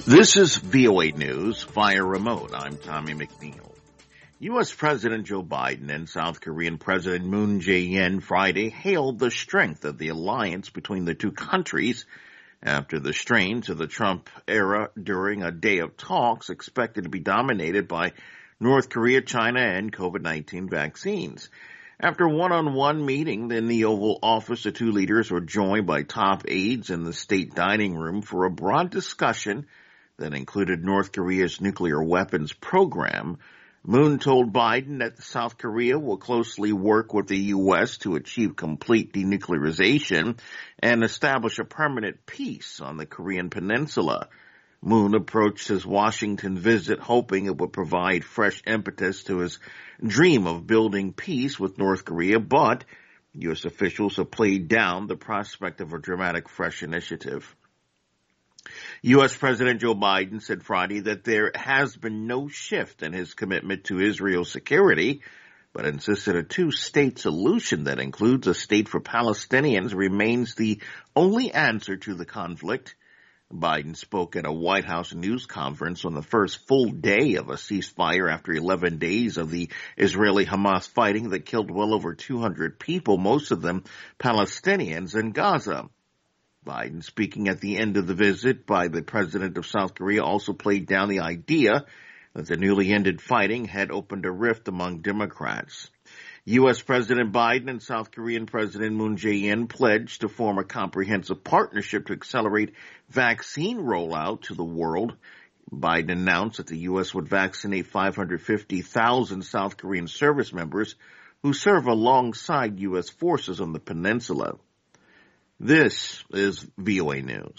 This is VOA News via remote. I'm Tommy McNeil. U.S. President Joe Biden and South Korean President Moon Jae-in Friday hailed the strength of the alliance between the two countries after the strains of the Trump era during a day of talks expected to be dominated by North Korea, China, and COVID-19 vaccines. After a one-on-one meeting in the Oval Office, the two leaders were joined by top aides in the state dining room for a broad discussion that included North Korea's nuclear weapons program. Moon told Biden that South Korea will closely work with the U.S. to achieve complete denuclearization and establish a permanent peace on the Korean peninsula. Moon approached his Washington visit hoping it would provide fresh impetus to his dream of building peace with North Korea, but U.S. officials have played down the prospect of a dramatic fresh initiative. U.S. President Joe Biden said Friday that there has been no shift in his commitment to Israel's security, but insisted a two-state solution that includes a state for Palestinians remains the only answer to the conflict. Biden spoke at a White House news conference on the first full day of a ceasefire after 11 days of the Israeli-Hamas fighting that killed well over 200 people, most of them Palestinians, in Gaza. Biden, speaking at the end of the visit by the president of South Korea, also played down the idea that the newly ended fighting had opened a rift among Democrats. U.S. President Biden and South Korean President Moon Jae-in pledged to form a comprehensive partnership to accelerate vaccine rollout to the world. Biden announced that the U.S. would vaccinate 550,000 South Korean service members who serve alongside U.S. forces on the peninsula. This is VOA News.